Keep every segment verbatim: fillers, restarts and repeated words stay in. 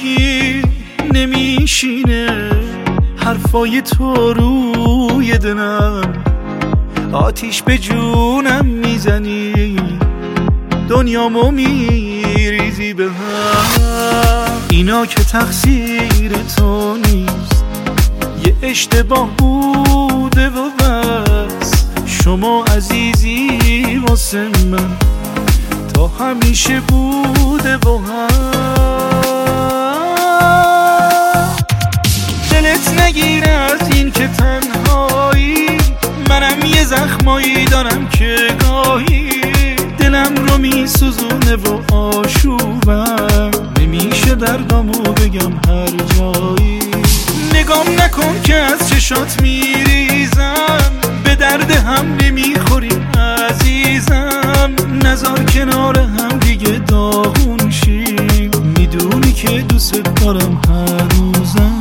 هیچکی نمیشینه، حرفای تو روی دلم آتیش به جونم میزنی، دنیامو میریزی به هم. اینا که تقصیر تو نیست، یه اشتباه بوده و بس. شما عزیزی واسه من تا همیشه بوده و هست. دلت نگیره از این که تنهایی، منم یه زخمایی دارم که گاهی دلم رو میسوزونه و آشوبم نمیشه دردامو بگم هر جایی. نگام نکن که از چشات میریزم، به درد هم نمیخوریم عزیزم. نذار کنار هم دیگه داغون شیم، میدونی که دوست دارم هنوزم.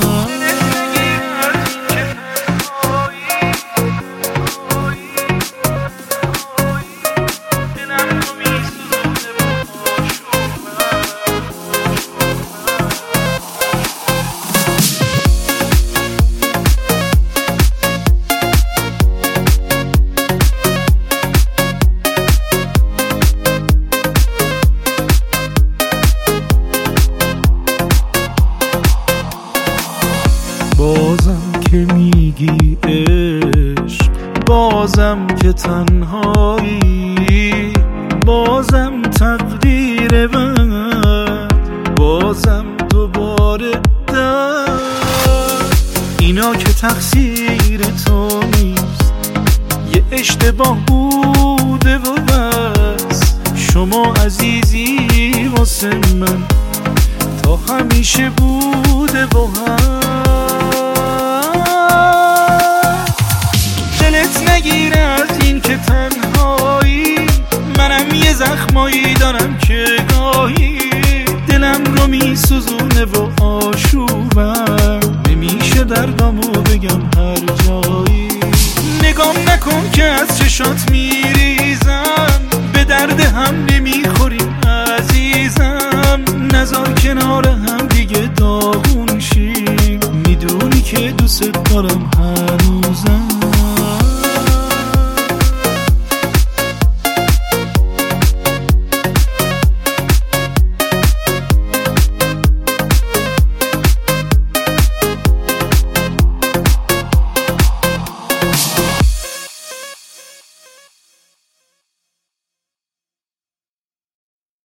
بازم که میگی عشق، بازم که تنهایی، بازم تقدیر بد، بازم دوباره درد. اینا که تقصیر تو نیست، یه اشتباه بوده و بس. شما عزیزی واسه من تا همیشه بوده و هست. دلت نگیره از این که تنهایی، منم یه زخمایی دارم که گاهی دلم رو میسوزونه و آشوبم نمیشه دردامو بگم هر جایی. نگام نکن که از چشات میریزم، به درد هم نمیخوری